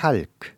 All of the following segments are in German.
Kalk.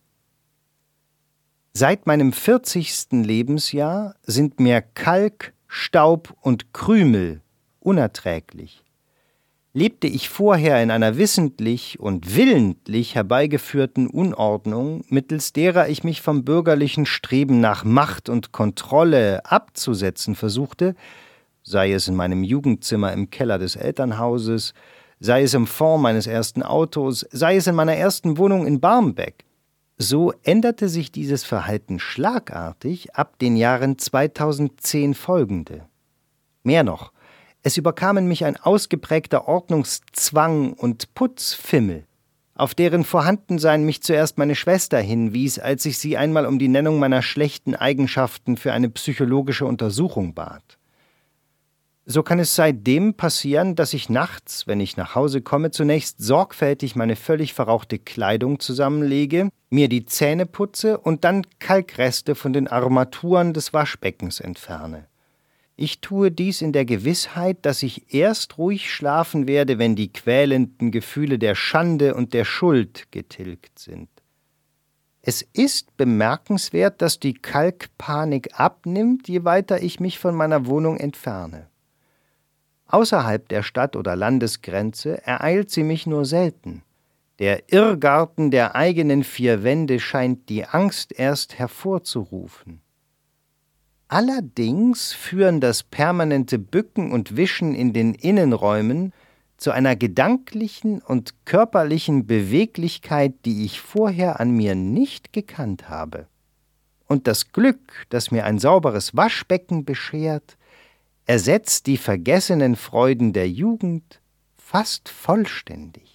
Seit meinem 40. Lebensjahr sind mir Kalk, Staub und Krümel unerträglich. Lebte ich vorher in einer wissentlich und willentlich herbeigeführten Unordnung, mittels derer ich mich vom bürgerlichen Streben nach Macht und Kontrolle abzusetzen versuchte, sei es in meinem Jugendzimmer im Keller des Elternhauses, sei es im Fond meines ersten Autos, sei es in meiner ersten Wohnung in Barmbek, so änderte sich dieses Verhalten schlagartig ab den Jahren 2010 folgende. Mehr noch, es überkamen mich ein ausgeprägter Ordnungszwang und Putzfimmel, auf deren Vorhandensein mich zuerst meine Schwester hinwies, als ich sie einmal um die Nennung meiner schlechten Eigenschaften für eine psychologische Untersuchung bat. So kann es seitdem passieren, dass ich nachts, wenn ich nach Hause komme, zunächst sorgfältig meine völlig verrauchte Kleidung zusammenlege, mir die Zähne putze und dann Kalkreste von den Armaturen des Waschbeckens entferne. Ich tue dies in der Gewissheit, dass ich erst ruhig schlafen werde, wenn die quälenden Gefühle der Schande und der Schuld getilgt sind. Es ist bemerkenswert, dass die Kalkpanik abnimmt, je weiter ich mich von meiner Wohnung entferne. Außerhalb der Stadt- oder Landesgrenze ereilt sie mich nur selten. Der Irrgarten der eigenen vier Wände scheint die Angst erst hervorzurufen. Allerdings führen das permanente Bücken und Wischen in den Innenräumen zu einer gedanklichen und körperlichen Beweglichkeit, die ich vorher an mir nicht gekannt habe. Und das Glück, das mir ein sauberes Waschbecken beschert, ersetzt die vergessenen Freuden der Jugend fast vollständig.